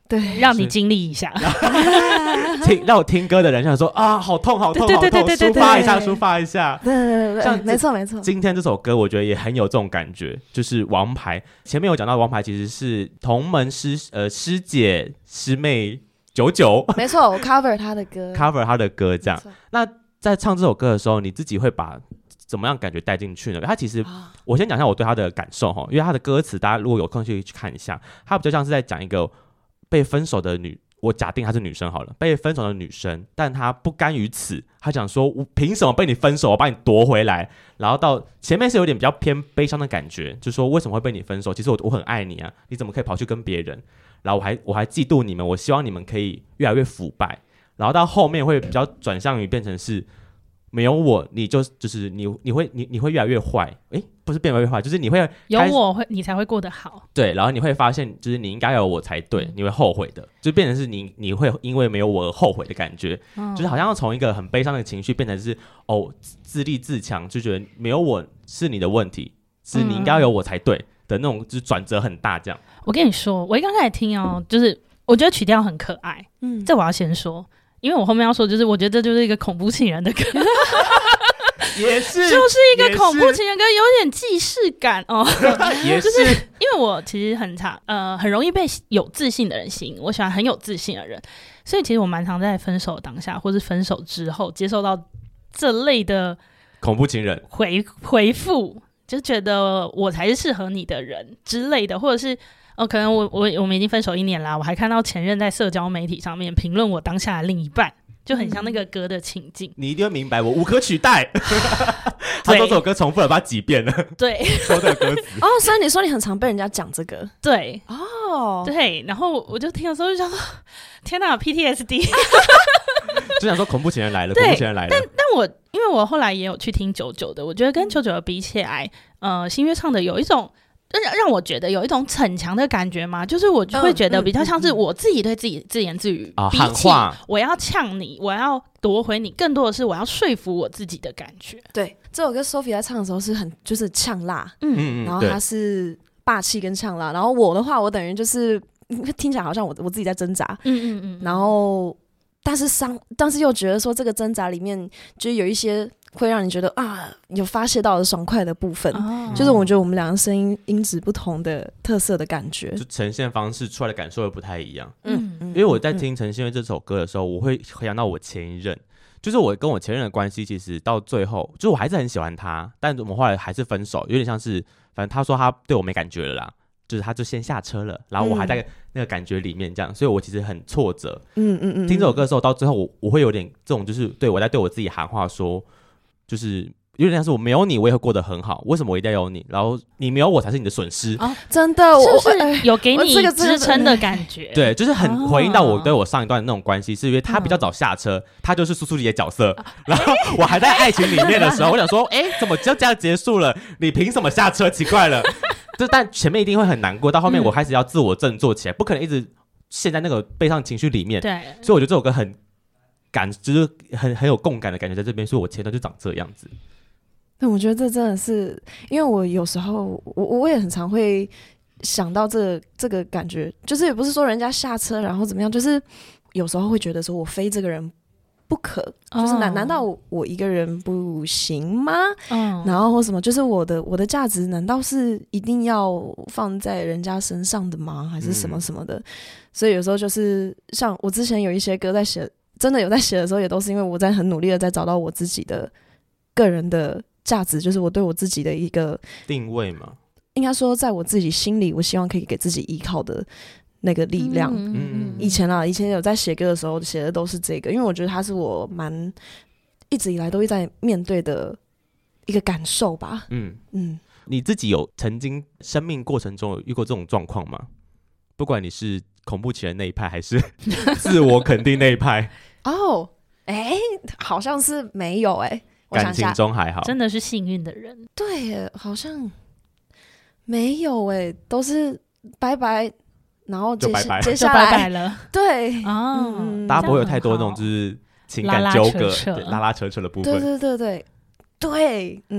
对， 让你经历一下。 听让我听歌的人想说啊，好痛好痛好痛，抒发一下抒发一下。 对对对对，没错没错。 今天这首歌我觉得也很有这种感觉，就是王牌。前面有讲到王牌其实是同门师呃师姐师妹九九， 没错，我 cover 他的歌 ，cover 他的歌这样。那在唱这首歌的时候，你自己会把怎么样感觉带进去呢？他其实，啊、我先讲一下我对他的感受哈，因为他的歌词大家如果有空去去看一下，他比较像是在讲一个被分手的女。我假定她是女生好了，被分手的女生，但她不甘于此，她想说，我凭什么被你分手？我把你夺回来。然后到前面是有点比较偏悲伤的感觉，就是说为什么会被你分手？其实我我很爱你啊，你怎么可以跑去跟别人？然后我还我还嫉妒你们，我希望你们可以越来越腐败。然后到后面会比较转向于变成是。没有我，你就就是你，你会你你会越来越坏，诶，不是变得越坏，就是你会有我会你才会过得好， 对，然后你会发现，就是你应该有我才对，你会后悔的，就变成是你你会因为没有我而后悔的感觉，嗯、就是好像要从一个很悲伤的情绪变成是哦自立自强，就觉得没有我是你的问题，是你应该有我才对的那种，就是转折很大这样。 我跟你说，我一刚开始听哦，就是我觉得曲调很可爱，嗯，这我要先说。因为我后面要说，就是我觉得这就是一个恐怖情人的歌， 也是， 就是一个恐怖情人歌，有点既视感哦。 也是， 就是因为我其实很常呃很容易被有自信的人吸引，我喜欢很有自信的人，所以其实我蛮常在分手当下或是分手之后接受到这类的恐怖情人回回复，就觉得我才是适合你的人之类的，或者是。哦，可能我我我们已经分手一年啦，我还看到前任在社交媒体上面评论我当下的另一半，就很像那个歌的情境。 你一定会明白，我无可取代。他说这首歌重复了，把它几遍了。对，说这个歌词。 哦，所以你说你很常被人家讲这个？ 对， 哦， 对，然后我就听的时候就想说，天哪 ，P T S D， 就想说恐怖情人来了，恐怖情人来了。 但但我因为我后来也有去听九九的，我觉得跟九九的比起来，呃，新月唱的有一种。让让我觉得有一种逞强的感觉嘛，就是我会觉得比较像是我自己对自己自言自语， 嗯嗯嗯、 比起我要呛你，我要夺回你，更多的是我要说服我自己的感觉。 对，这首歌 Sophie 在唱的时候是很就是呛辣， 嗯， 然后他是霸气跟呛辣，然后我的话，我等于就是听起来好像我我自己在挣扎， 嗯嗯嗯， 然后但是伤，但是又觉得说这个挣扎里面就有一些。会让你觉得啊，有发泄到的爽快的部分，哦、就是我觉得我们两个声音音质不同的特色的感觉， 就呈现方式出来的感受又不太一样。 嗯， 因为我在听陈信月这首歌的时候，我会回想到我前一任，就是我跟我前任的关系，其实到最后，就是我还是很喜欢他，但我们后来还是分手，有点像是，反正他说他对我没感觉了啦。就是他就先下车了，然后我还在那个感觉里面这样，嗯、所以我其实很挫折。 嗯嗯嗯， 听这首歌的时候，到最后我我会有点这种，就是对我在对我自己喊话说。就是有点像是我没有你，我也会过得很好。为什么我一定要有你？然后你没有我才是你的损失。 哦， 真的， 是不是有给你支撑的感觉？ 对，就是很回应到我对我上一段的那种关系，是因为他比较早下车，嗯、他就是苏苏姐的角色。嗯、然后我还在爱情里面的时候，我想说，哎，怎么就这样结束了？你凭什么下车？奇怪了。就但前面一定会很难过，到后面我开始要自我振作起来，不可能一直陷在那个悲伤情绪里面。 对， 所以我觉得这首歌很感，就是很很有共感的感觉在这边，所以我前段就长这样子。 对，我觉得这真的是，因为我有时候我我也很常会想到这这个感觉，就是也不是说人家下车然后怎么样，就是有时候会觉得说我非这个人不可，哦、就是难难道我我一个人不行吗？ 嗯， 然后或什么，就是我的我的价值难道是一定要放在人家身上的吗？还是什么什么的？嗯、所以有时候就是像我之前有一些歌在写，真的有在写的时候，也都是因为我在很努力的在找到我自己的个人的。价值就是我对我自己的一个定位嘛， 应该说在我自己心里，我希望可以给自己依靠的那个力量。 嗯嗯嗯、 以前啊，以前有在写歌的时候写的都是这个，因为我觉得它是我蛮一直以来都会在面对的一个感受吧。 嗯嗯， 你自己有曾经生命过程中有遇过这种状况吗？不管你是恐怖情人那一派，还是自我肯定那一派？ 哦，哎，好像是没有哎、欸。 感情中还好， 真的是幸运的人。 对耶，好像没有哎，都是拜拜，然后接就拜拜， 接下来就拜拜了。 对哦、 嗯， 大家不会有太多那种就是情感纠葛、 拉拉扯扯拉拉扯扯的部分。 对对对对对，嗯。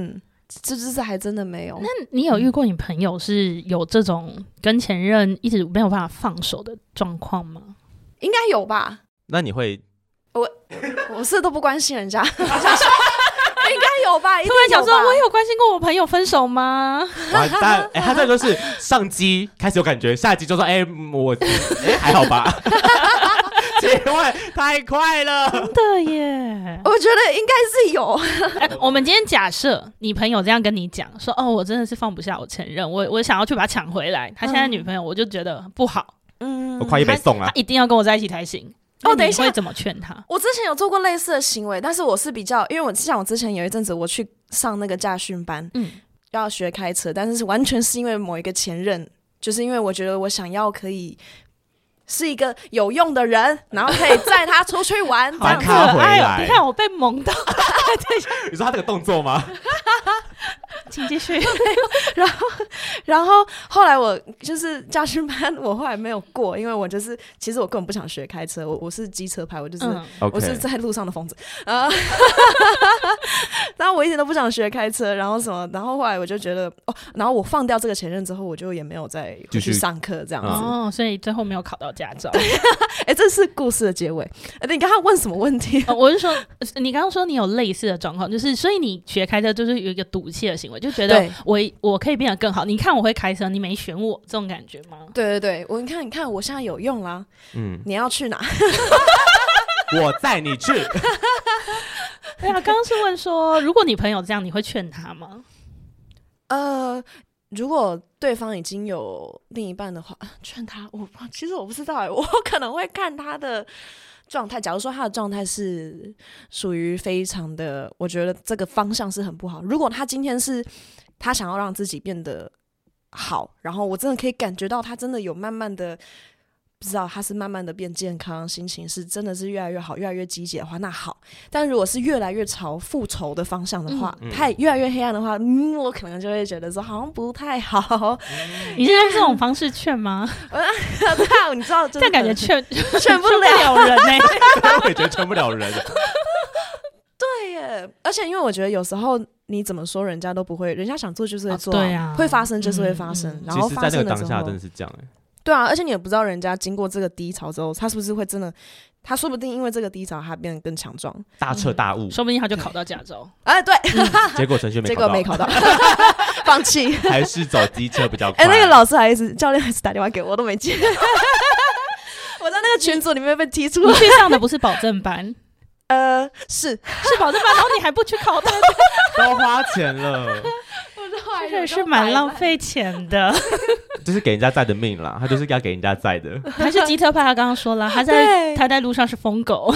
这就是还真的没有。 那你有遇过你朋友是有这种跟前任一直没有办法放手的状况吗？ 应该有吧？ 那你会？ 我我是都不关心人家，应该有吧？突然想说，我有关心过我朋友分手吗？ 完蛋！哎、欸，他这就是上机开始有感觉，下机就说：“哎、欸，我哎、欸、还好吧。”结婚太快了， 真的耶！ 我觉得应该是有。 欸、我们今天假设你朋友这样跟你讲说：“哦，我真的是放不下我前任，我我想要去把他抢回来。”他现在女朋友，我就觉得不好。 嗯， 我快一杯送啊！ 他一定要跟我在一起才行。 哦，等一下， 你会怎么劝他？ 我之前有做过类似的行为，但是我是比较，因为我像我之前有一阵子我去上那个驾训班，嗯，要学开车，但是完全是因为某一个前任，就是因为我觉得我想要可以是一个有用的人，然后可以载他出去玩，这样子。 好可爱哦！ 你看我被萌到， 你说他这个动作吗？ 请继续。 然后，然后后来我就是驾训班，我后来没有过，因为我就是其实我根本不想学开车，我我是机车派，我就是、嗯、我是在路上的疯子啊。然后我一点都不想学开车，然后什么，然后后来我就觉得哦，然后我放掉这个前任之后，我就也没有再回去上课这样子。 哦，所以最后没有考到驾照。 哎，这是故事的结尾。哎，你刚刚问什么问题？ 哦、我是说，你刚刚说你有类似的状况，就是所以你学开车就是有一个赌气的行为，就觉得我我可以变得更好。你看我会开车，你没选我，这种感觉吗？ 对对对，我你看你看我现在有用啦。嗯，你要去哪？ 我载你去。 对啊，刚刚是问说，如果你朋友这样，你会劝他吗？ 呃，如果对方已经有另一半的话，劝他，我其实我不知道哎，我可能会看他的状态。假如说他的状态是属于非常的，我觉得这个方向是很不好。如果他今天是他想要让自己变得好，然后我真的可以感觉到他真的有慢慢的。不知道他是慢慢的变健康，心情是真的是越来越好，越来越积极的话，那好。但如果是越来越朝复仇的方向的话，嗯、太越来越黑暗的话，嗯，我可能就会觉得说好像不太好。 嗯、你是用这种方式劝吗？ 对，你知道， 这感觉劝劝不了人呢、 欸。我也觉得劝不了人。 对耶，而且因为我觉得有时候你怎么说，人家都不会，人家想做就是会做、啊啊，对啊， 会发生就是会发生。嗯、然后发生的时候， 其实在那个当下真的是这样哎。 对啊，而且你也不知道人家经过这个低潮之后，他是不是会真的，他说不定因为这个低潮，他变得更强壮， 大彻大悟、 嗯，说不定他就考到驾照。 哎，对， 嗯、结果程序没考到， 结果没考到，放弃， 还是走机车比较快。 哎、欸，那个老师还一直，教练还是打电话给我，我都没接。我在那个群组里面被踢出来。 你去上的不是保证班？ 呃，是是保证班，然后你还不去考的， 都花钱了。 这是蛮浪费钱的， 就是给人家载的命啦，他就是要给人家载的。 他是机车派，他刚刚说了，他在他在路上是疯狗。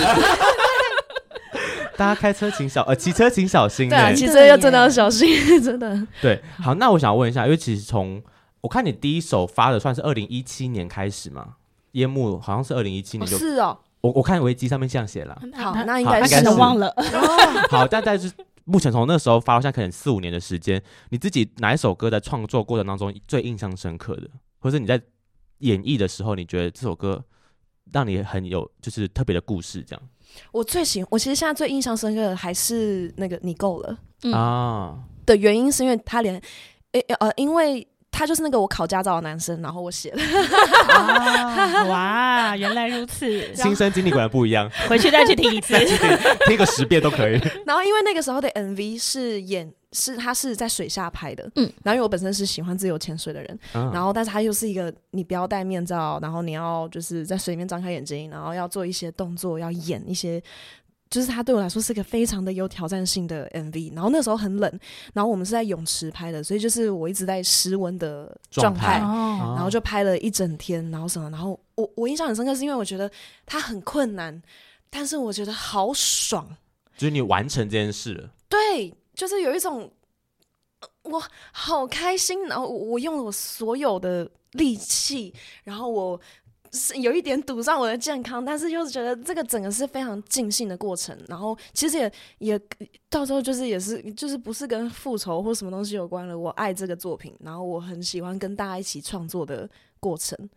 大家开车请小呃，骑车请小心、欸。 对啊，骑车要真的要小心，真的。 对，好，那我想问一下，因为其实从我看你第一首发的算是二零一七年开始嘛，烟幕好像是二零一七年就、 哦、是哦。 我我看维基上面这样写了。 好，那应该是可能忘了。 好，但但是。目前从那时候发到现在可能四五年的时间，你自己哪一首歌在创作过程当中最印象深刻的，或者你在演绎的时候，你觉得这首歌让你很有就是特别的故事？这样， 我最喜欢，我其实现在最印象深刻的还是那个你够了、 嗯、 啊的原因，是因为他连呃呃，因为。他就是那个我考驾照的男生，然后我写的。 啊、哇，原来如此， 亲身经历果然不一样。 回去再去听一次， 听个十遍都可以。 然后因为那个时候的 M V 是演是他是在水下拍的，嗯，然后因为我本身是喜欢自由潜水的人，嗯、然后但是他又是一个你不要戴面罩，然后你要就是在水面张开眼睛，然后要做一些动作，要演一些。就是它对我来说是一个非常的有挑战性的 M V， 然后那时候很冷，然后我们是在泳池拍的，所以就是我一直在失温的状态，然后就拍了一整天，然后什么，然后我我印象很深刻，是因为我觉得它很困难，但是我觉得好爽， 就是你完成这件事了， 对，就是有一种我好开心，然后我用了我所有的力气，然后我。是有一点赌上我的健康，但是又觉得这个整个是非常尽兴的过程，然后其实也也到时候就是也是就是不是跟复仇或什么东西有关了，我爱这个作品，然后我很喜欢跟大家一起创作的过程，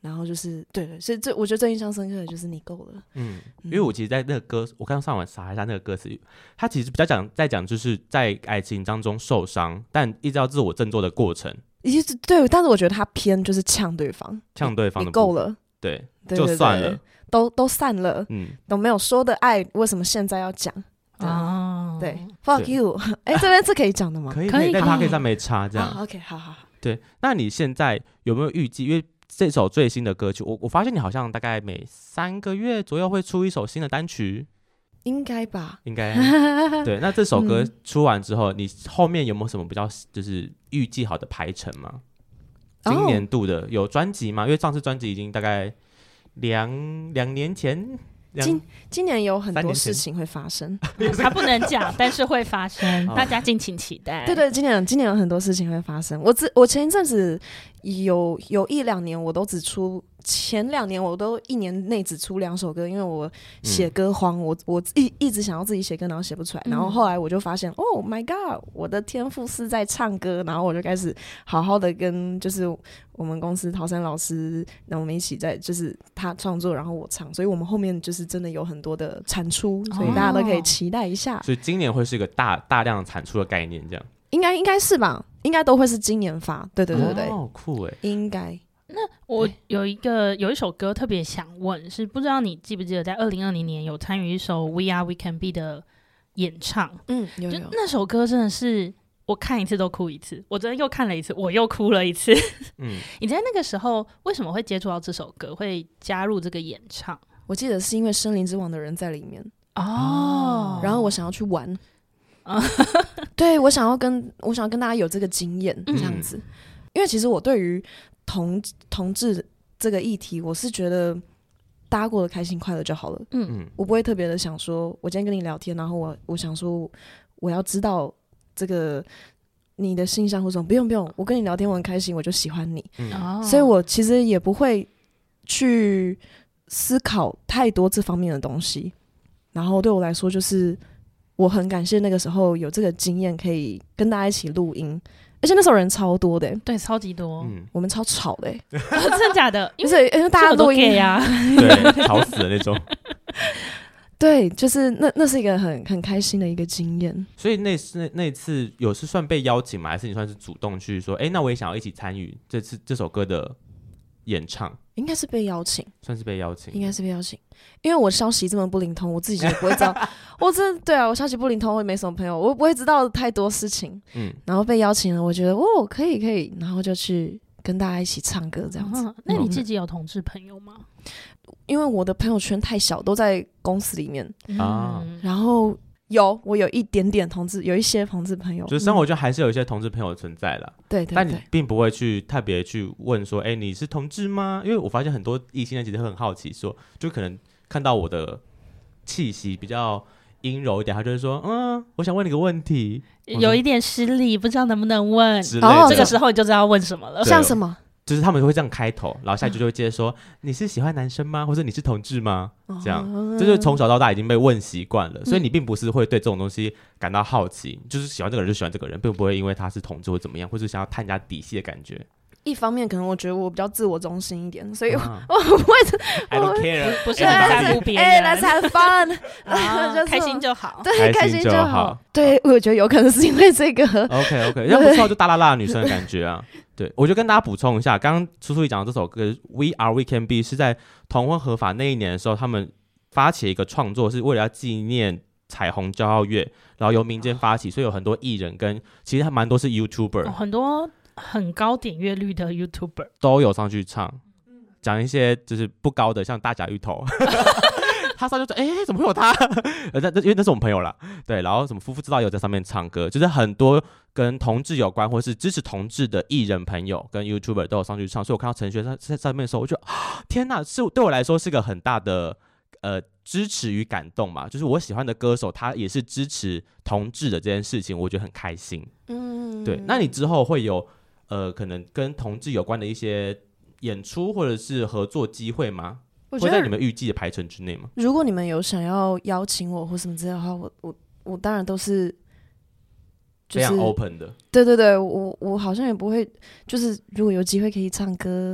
然后就是对对，所以这我觉得最印象深刻的就是你够了。 嗯，因为我其实，在那个歌，我刚上网查一下那个歌词，他其实比较讲在讲就是在爱情当中受伤，但一直到自我振作的过程。 其实对，但是我觉得他偏就是呛对方， 呛对方的你够了， 对， 对对对就算了， 都都散了， 嗯， 都没有说的爱，为什么现在要讲？ 哦， 对 ，fuck you， 哎，这边是可以讲的吗？ 可以可以在可以 p o d c a s 上没差这样。 啊 OK， 好好好。 对，那你现在有没有预计？因为这首最新的歌曲，我我发现你好像大概每三个月左右会出一首新的单曲， 应该吧？ 应该对。那这首歌嗯出完之后，你后面有没有什么比较就是预计好的排程吗？ 哦今年度的有专辑吗？因为上次专辑已经大概两两年前，两今今年有很多三年前事情会发生。 他不能讲，但是会发生， 哦大家敬请期待。 对对，今年今年有很多事情会发生。我只我前一阵子有有一两年，我都只出前两年，我都一年内只出两首歌，因为我写歌荒，我我一一直想要自己写歌，然后写不出来。 嗯然后后来我就发现，哦、oh、，My God， 我的天赋是在唱歌，然后我就开始好好的跟就是我们公司陶山老师，那我们一起在就是他创作，然后我唱，所以我们后面就是真的有很多的产出，所以大家都可以期待一下。 所以今年会是一个大大量产出的概念，这样。 应该应该是吧，应该都会是今年发，对对对对， 哦，酷哎， 应该。 我有一个有一首歌特别想问，是不知道你记不记得，在二零二零年有参与一首 We Are We Can Be 的演唱， 嗯，有就有。 那首歌真的是我看一次都哭一次，我昨天又看了一次，我又哭了一次。 嗯， 你在那个时候为什么会接触到这首歌，会加入这个演唱？ 我记得是因为《森林之王》的人在里面， 哦， 然后我想要去玩， 啊对我想要跟我想要跟大家有这个经验嗯这样子，因为其实我对于同同志这个议题，我是觉得大家过得开心快乐就好了， 嗯嗯我不会特别的想说，我今天跟你聊天，然后我我想说我要知道这个你的性向或什么，不用不用，我跟你聊天我很开心，我就喜欢你， 嗯哦， 所以我其实也不会去思考太多这方面的东西。然后对我来说，就是我很感谢那个时候有这个经验，可以跟大家一起录音，而且那时候人超多的、欸， 对，超级多， 嗯， 我们超吵的、欸， 真的假的？因为就是因为大家录音呀， 对，吵死的那种。 对，就是那那是一个很很开心的一个经验。 所以那那那次有是算被邀请吗？还是你算是主动去说，哎、欸，那我也想要一起参与这次这首歌的演唱？ 应该是被邀请， 算是被邀请， 应该是被邀请，因为我消息这么不灵通，我自己也不会知道。我真的对啊，我消息不灵通，我也没什么朋友，我不会知道太多事情。 嗯， 然后被邀请了，我觉得哦，可以可以，然后就去跟大家一起唱歌这样子。 嗯那你自己有同志朋友吗？ 因为我的朋友圈太小，都在公司里面， 啊嗯然后有我有一点点同志，有一些同志朋友， 就是生活中还是有一些同志朋友存在啦。 嗯、对对但你对， 并不会去特别去问说，哎、欸，你是同志吗？因为我发现很多异性恋其实会很好奇说，就可能看到我的气息比较阴柔一点，他就会说，嗯，我想问你个问题， 有一点失礼，不知道能不能问。 之类的。 哦这个时候你就知道问什么了。 对像什么？ 就是他们会这样开头，然后下一句就会接着说，你是喜欢男生吗？或者你是同志吗？这样， 哦这就是从小到大已经被问习惯了，所以嗯你并不是会对这种东西感到好奇，就是喜欢这个人就喜欢这个人，并不会因为他是同志或怎么样，或者想要探人家底细的感觉。 一方面可能我觉得我比较自我中心一点，所以我、 啊我不会 I don't care， 不是很在乎别人， 哎、let's have fun， 啊就是开心就好。 对， 开开心就心就好好。对，我觉得有可能是因为这个。 OK OK，要不错就大辣辣的女生的感觉啊。对，我就跟大家补充一下，刚刚苏苏怡讲的这首歌《We Are We Can Be》是在同婚合法那一年的时候，他们发起一个创作，是为了要纪念彩虹骄傲月，然后由民间发起，所以有很多艺人跟其实还蛮多是 YouTuber、 哦很多很高点阅率的 YouTuber 都有上去唱，讲一些就是不高的，像大甲芋头。他上去说：“哎、欸，怎么会有他？”呃，那因为那是我们朋友啦，对。然后什么夫妇之道也有在上面唱歌，就是很多跟同志有关或是支持同志的艺人朋友跟 YouTuber 都有上去唱。所以我看到陈璇在在上面的时候，我就天哪，是对我来说是个很大的呃支持与感动嘛。就是我喜欢的歌手，他也是支持同志的这件事情，我觉得很开心。 嗯， 对，那你之后会有呃可能跟同志有关的一些演出或者是合作机会吗？ 我觉得会在你们预计的排程之内吗？ 如果你们有想要邀请我或什么之类的话，我我我当然都是、就是、 非常 open 的。 对对对，我我好像也不会，就是如果有机会可以唱歌，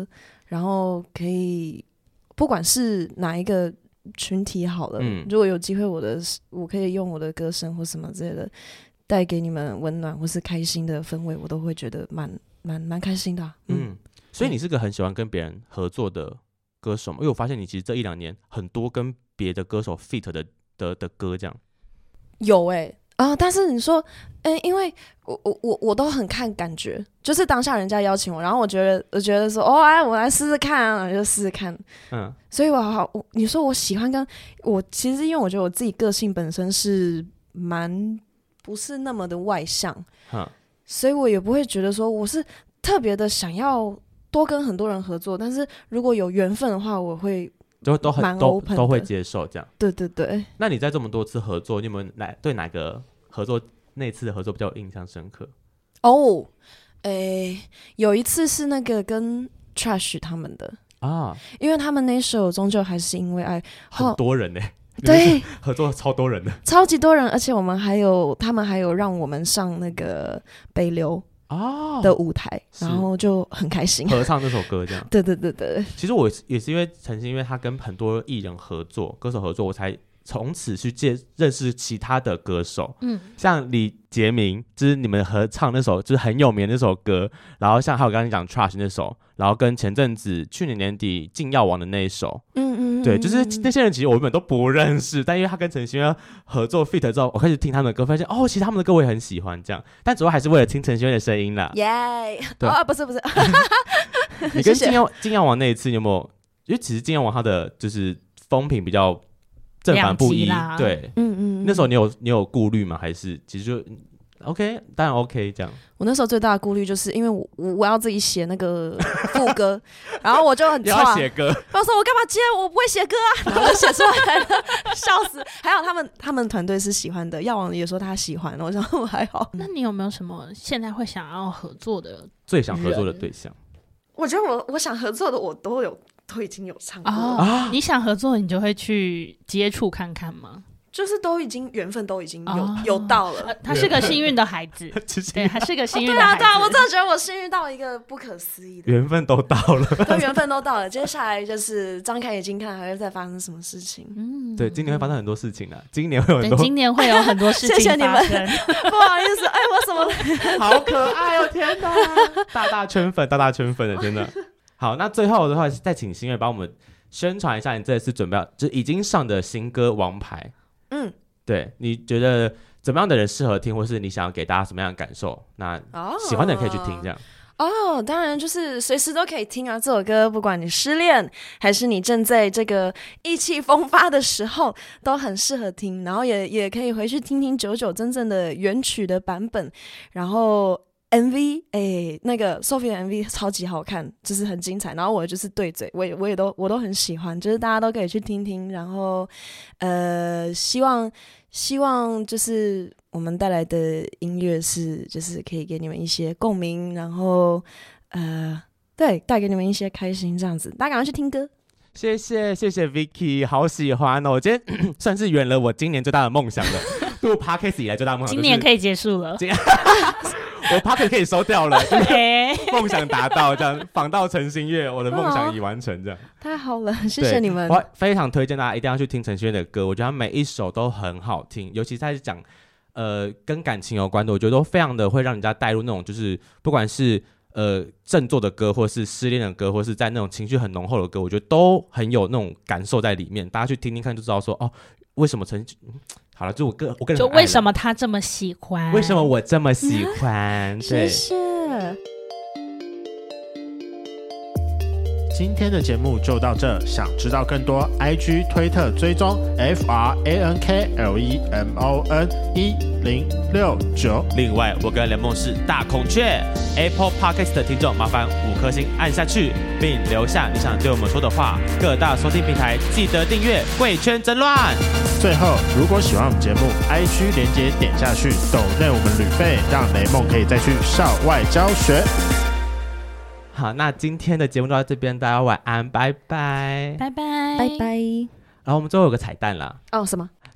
然后可以不管是哪一个群体好了，嗯、如果有机会我的我可以用我的歌声或什么之类的带给你们温暖或是开心的氛围，我都会觉得蛮蛮蛮开心的、啊、嗯, 嗯，所以你是个很喜欢跟别人合作的歌手吗？因为我发现你其实这一两年很多跟别的歌手 feat 的的的歌这样。 有哎、欸。啊、呃，但是你说，嗯，因为我我我我都很看感觉，就是当下人家邀请我，然后我觉得我觉得说，哦，哎，我来试试看啊，就试试看，嗯，所以我好，我你说我喜欢跟我其实因为我觉得我自己个性本身是蛮不是那么的外向，嗯，所以我也不会觉得说我是特别的想要多跟很多人合作，但是如果有缘分的话，我会。 就都很都都会接受这样， 对对对。 那你在这么多次合作，你有没有哪对哪个合作那次的合作比较有印象深刻？ 哦，诶，有一次是那个跟 Trash 他们的啊，因为他们那首终究还是因为爱， 很多人呢、欸， 对， 合作超多人的， 超级多人，而且我们还有他们还有让我们上那个北流。哦的舞台，然后就很开心合唱这首歌这样。 对对对对， 其实我也是因为曾经因为他跟很多艺人合作歌手合作，我才从此去介认识其他的歌手，嗯，像李杰明就是你们合唱那首就是很有名的那首歌，然后像还有刚刚讲 Trash 那首，然后跟前阵子去年年底禁药王的那一首，嗯嗯，对，就是那些人其实我原本都不认识，但因为他跟陈星月合作 feat 之后，我开始听他们的歌，发现哦，其实他们的歌我也很喜欢这样，但主要还是为了听陈星月的声音啦。 耶、yeah ，对啊，不是不是， 你跟禁药禁药王那一次你有没有？因为其实禁药王他的就是风评比较正反不一，对，嗯嗯，那时候你有你有顾虑吗？还是其实就 OK， 当然 OK 这样。 我那时候最大的顾虑就是因为我我要自己写那个副歌，然后我就很你要写歌， 我说我干嘛接？我不会写歌啊，然后就写出来了，笑死。还好他们他们团队是喜欢的，药王也说他喜欢，我想我还好。 那你有没有什么现在会想要合作的最想合作的对象？ 我觉得我我想合作的我都有都已经有唱过、 哦啊、你想合作你就会去接触看看吗？ 就是都已经缘分都已经有、哦、有到了、 呃、他是个幸运的孩子对，他是个幸运的孩子、 哦、对啊对啊，我真的觉得我幸运到一个不可思议的缘分都到了对，缘分都到了，接下来就是张开眼睛看还会再发生什么事情。嗯， 对，今年会发生很多事情啊，今年会有很多今年会有很多事情谢谢你们不好意思，哎，我什么好可爱哦，天哪大大圈粉大大圈粉的真的。好，那最后的话再请星月帮我们宣传一下你这次准备就已经上的新歌《王牌》。嗯，对，你觉得怎么样的人适合听，或是你想要给大家什么样的感受？那喜欢的人可以去听这样。 哦，当然就是随时都可以听啊，这首歌不管你失恋还是你正在这个意气风发的时候都很适合听，然后也也可以回去听听九九真正的原曲的版本，然后M V 哎，那个 Sophie 的 M V 超级好看，就是很精彩，然后我就是对嘴，我也我也都我都很喜欢，就是大家都可以去听听，然后呃，希望希望就是我们带来的音乐是就是可以给你们一些共鸣，然后呃，对，带给你们一些开心，这样子，大家赶快去听歌。 谢谢谢谢 Vicky， 好喜欢哦！我今天算是圆了我今年最大的梦想了，录 Podcast 以来最大的梦想、就是， 今年可以结束了。 我 Podcast 可以收掉了，梦想达到，这样访到陈星月，我的梦想已完成，这样、哦、 太好了，谢谢你们。 我非常推荐大家一定要去听陈星月的歌，我觉得他每一首都很好听，尤其是在讲呃跟感情有关的，我觉得都非常的会让人家带入那种就是不管是呃振作的歌，或是失恋的歌，或是在那种情绪很浓厚的歌，我觉得都很有那种感受在里面。大家去听听看就知道说哦，为什么陈好了，就我个我个人就为什么他这么喜欢， 为什么我这么喜欢？对， 谢谢。 今天的节目就到这，想知道更多 I G 推特追踪 F R A N K L E M O N 一零六九。 另外我跟雷梦是大孔雀 Apple Podcast 的听众，麻烦五颗星按下去并留下你想对我们说的话，各大收听平台记得订阅贵圈争乱。 最后如果喜欢我们节目 I G 连结点下去抖内我们旅费，让雷梦可以再去校外教学。 好，那今天的节目就到这边，大家晚安，拜拜， 拜拜， 拜拜。 然后我们最后有个彩蛋啦。 哦，什么？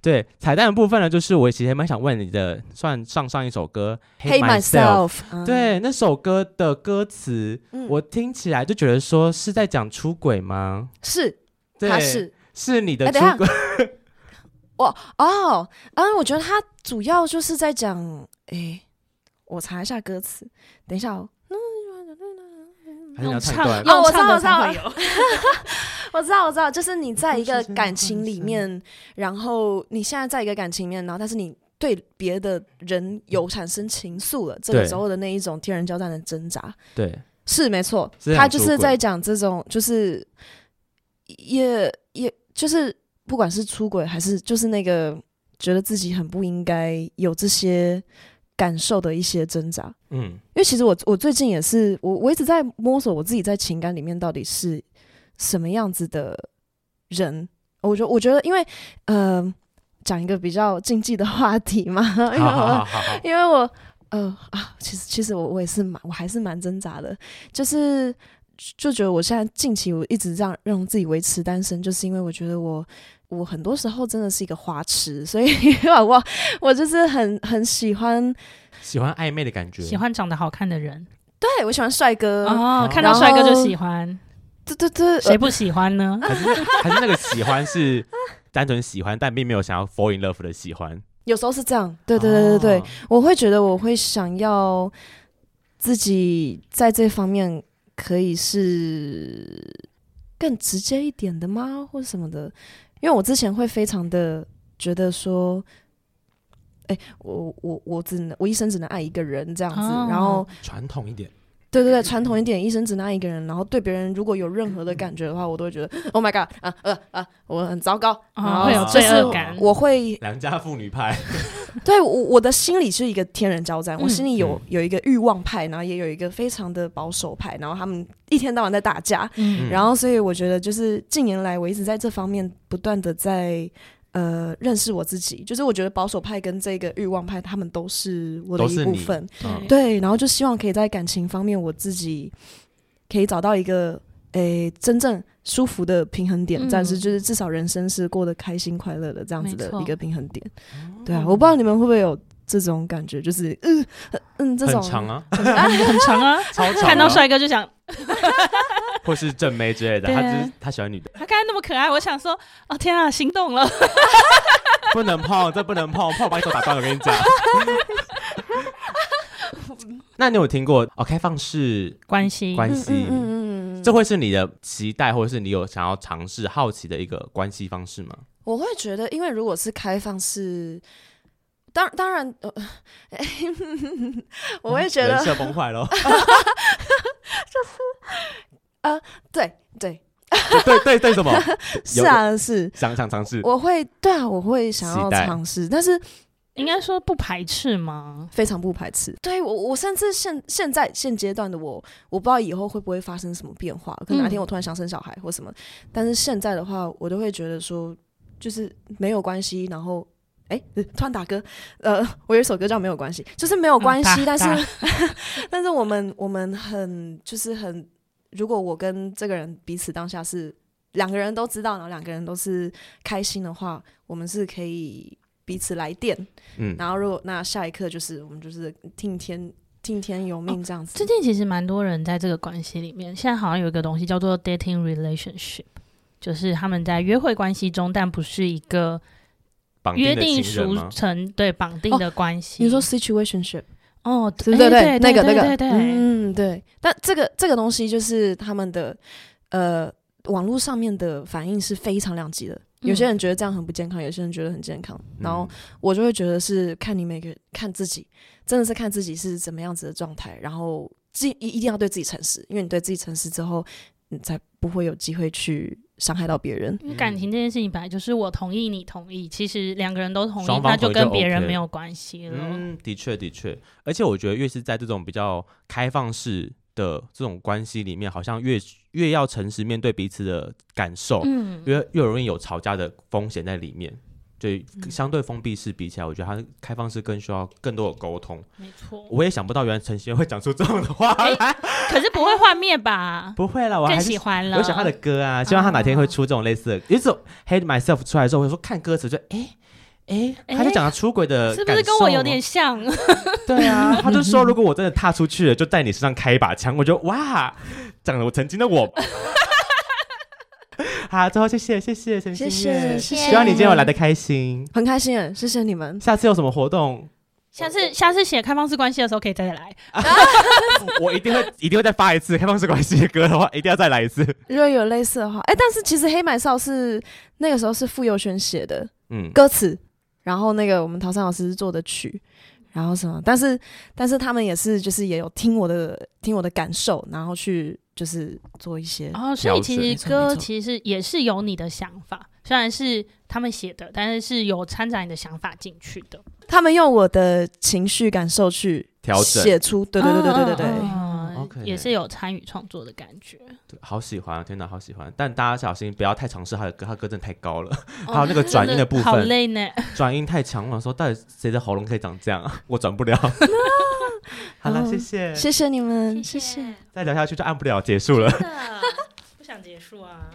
对，彩蛋的部分呢，就是我其实蛮想问你的，算上上一首歌《 Hate Myself》， 嗯、对，那首歌的歌词、嗯，我听起来就觉得说是在讲出轨吗？ 是， 对， 他是是你的出轨。 我哦，啊，我觉得他主要就是在讲，哎，我查一下歌词，等一下哦。 用唱的， 哦，我知道，我知道，我知道，我知道，就是你在一个感情里面，然后你现在在一个感情里面，然后但是你对别的人有产生情愫了，这个时候的那一种天人交战的挣扎， 对， 是没错，他就是在讲这种，就是也也就是不管是出轨还是就是那个觉得自己很不应该有这些感受的一些挣扎，嗯，因为其实我我最近也是我我一直在摸索我自己在情感里面到底是什么样子的人，我觉得我觉得因为呃讲一个比较禁忌的话题嘛，因为我因为我呃啊其实其实我我也是蛮我还是蛮挣扎的，就是就觉得我现在近期我一直这样让自己维持单身，就是因为我觉得我。我很多时候真的是一个花痴，所以我我就是很很喜欢喜欢暧昧的感觉， 喜欢长得好看的人。 对，我喜欢帅哥哦，看到帅哥就喜欢。 对对对， 谁不喜欢呢？ 还是还是那个喜欢是单纯喜欢，但并没有想要 fall in love 的喜欢。 有时候是这样，对对对对对，哦、我会觉得我会想要自己在这方面可以是更直接一点的吗，或者什么的。因为我之前会非常的觉得说，哎、欸，我我我只能我一生只能爱一个人这样子，哦、然后传统一点， 对对对，传统一点，一生只能爱一个人，然后对别人如果有任何的感觉的话，我都会觉得 ，Oh my god， 啊呃啊，我很糟糕， 哦、然后会有罪恶感， 我会良家妇女派， 对我我的心里是一个天人交战，嗯、我心里有有一个欲望派，然后也有一个非常的保守派，然后他们一天到晚在打架，嗯、然后所以我觉得就是近年来我一直在这方面不断的在呃认识我自己，就是我觉得保守派跟这个欲望派他们都是我的一部分，对，然后就希望可以在感情方面我自己可以找到一个诶真正舒服的平衡点，但是、嗯、就是至少人生是过得开心快乐的这样子的一个平衡点。对啊，我不知道你们会不会有这种感觉，就是嗯嗯这种很长啊， 很长啊， 超长、啊， 看到帅哥就想， 或是正妹之类的，他就是他喜欢女的， 他刚才那么可爱，我想说，哦天啊，心动了， 不能碰，这不能碰，碰我把你手打断了，我跟你讲。那你有听过哦？开放式关系， 关系，嗯嗯嗯，这会是你的期待，或者是你有想要尝试、好奇的一个关系方式吗？ 我会觉得，因为如果是开放式，当当然，呃、我会觉得人设崩坏了， 就是呃，对对对对对，什么？ 是啊，是想想尝试， 我会对啊，我会想要尝试，但是。 应该说不排斥吗？ 非常不排斥。对我，我甚至现现在现阶段的我，我不知道以后会不会发生什么变化。可能哪天我突然想生小孩或什么，嗯、但是现在的话，我都会觉得说，就是没有关系。然后，哎、欸，突然打歌，呃，我有一首歌叫《没有关系》，就是没有关系，嗯、但是但是我们我们很就是很，如果我跟这个人彼此当下是两个人都知道，然后两个人都是开心的话，我们是可以。彼此来电，嗯，然后如果那下一刻就是我们就是听天听天由命这样子。 最近其实蛮多人在这个关系里面，现在好像有一个东西叫做 dating relationship， 就是他们在约会关系中，但不是一个约定俗成对绑定的关系。 哦、你说 situationship？ 哦， 对对对，那个那个， 对对， 嗯对。但这个这个东西就是他们的呃网络上面的反应是非常两极的。有些人觉得这样很不健康，有些人觉得很健康，嗯、然后我就会觉得是看你每个看自己，真的是看自己是怎么样子的状态，然后一一定要对自己诚实，因为你对自己诚实之后，你才不会有机会去伤害到别人。 因为感情这件事情本来就是我同意你同意，其实两个人都同意，那就跟别人没有关系了。 嗯，的确的确，而且我觉得越是在这种比较开放式的这种关系里面，好像越越要诚实面对彼此的感受，嗯，越越容易有吵架的风险在里面。对，相对封闭式比起来，我觉得它开放式更需要更多的沟通。 没错， 我也想不到原来陈妍会讲出这样的话来、欸， 可是不会幻灭吧？ 不会啦，我还是更喜欢了。 我想他的歌啊，希望他哪天会出这种类似的。有一种 Hate Myself 出来的时候，我就说看歌词就哎。欸哎、欸，他就讲了出轨的、 是不是跟我有点像？ 对啊，他就说如果我真的踏出去了，就在你身上开一把枪。我就哇，讲了我曾经的我。好，最后谢谢谢谢陈星月， 谢谢， 希望你今天有来得开心， 很开心，谢谢你们。 下次有什么活动？ 下次下次写开放式关系的时候可以再来。 我一定会一定会再发一次开放式关系的歌的话，一定要再来一次。 如果有类似的话，哎、欸，但是其实黑买少是那个时候是傅佑轩写的， 嗯， 歌词，然后那个我们陶山老师做的曲，然后什么，但是但是他们也是就是也有听我的听我的感受，然后去就是做一些哦，所以其实歌没错其实也是有你的想法，虽然是他们写的，但是是有掺杂你的想法进去的。 他们用我的情绪感受去调整写出，对对对对对对对， 嗯 OK 也是有参与创作的感觉。 对，好喜欢，天哪，好喜欢！但大家小心不要太尝试他的歌，他歌真的太高了，还有那个转音的部分， 好累呢， 转音太强了。说到底谁的喉咙可以长这样啊？我转不了。好了，谢谢， 谢谢你们， 谢谢。 谢谢。 再聊下去就按不了，结束了。 真的不想结束啊。